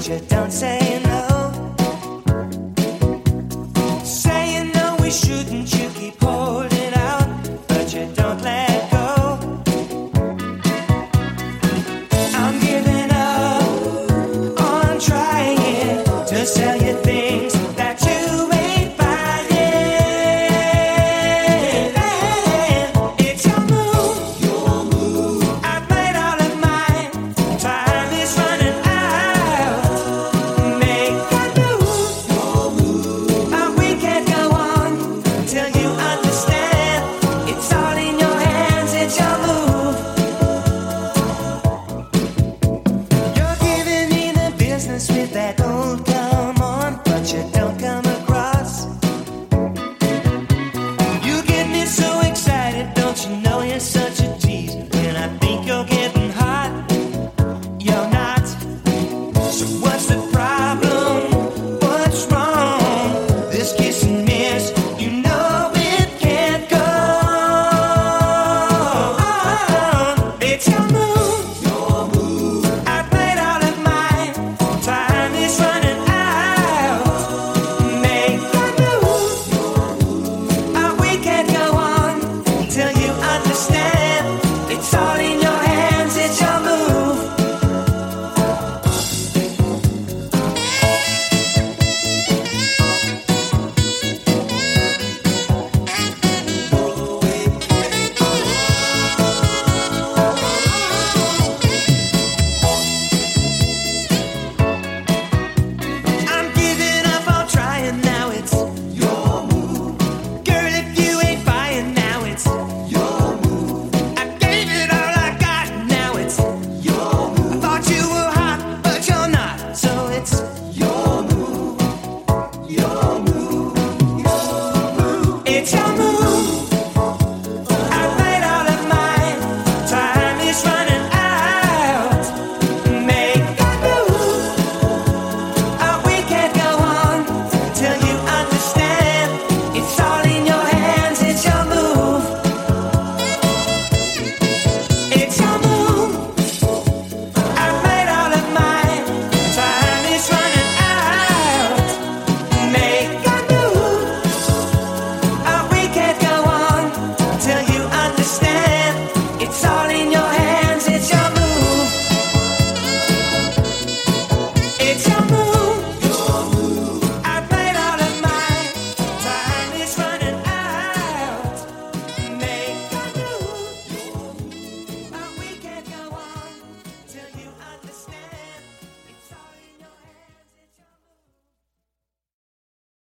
you don't say no. Saying no, we shouldn't, you keep holding out, but you don't let go. I'm giving up on trying to sell you things that you ain't buying. It's your move. I've made all of mine. Time is running out. Make a move. We can't go on till you understand. It's all in your hands. It's your move. You're giving me the business with that old come on, but you don't come across. You get me so excited, don't you know you're such a tease? When I think you're getting hot, you're not. So what's the problem? What's wrong? This kiss and miss, you know it can't go on. It's your move. I've made all of mine. Time is running out. Make a move. We can't go on till you understand. It's all in your hands. It's your move. I'm giving up on trying now. It's your move. Girl, if you ain't buying now, it's your move. I gave it all I got, now it's your move. I thought you were hot, but you're not. So it's your move. Your move. Your move. It's your move. I've made all of mine. Time is running out. Make a move. We can't go on till you understand. It's all in your hands. It's your move. It's your move. I've made all of mine. Time is running out. Make a move. We can't go on till you understand. It's all in your hands. It's your move. It's your move.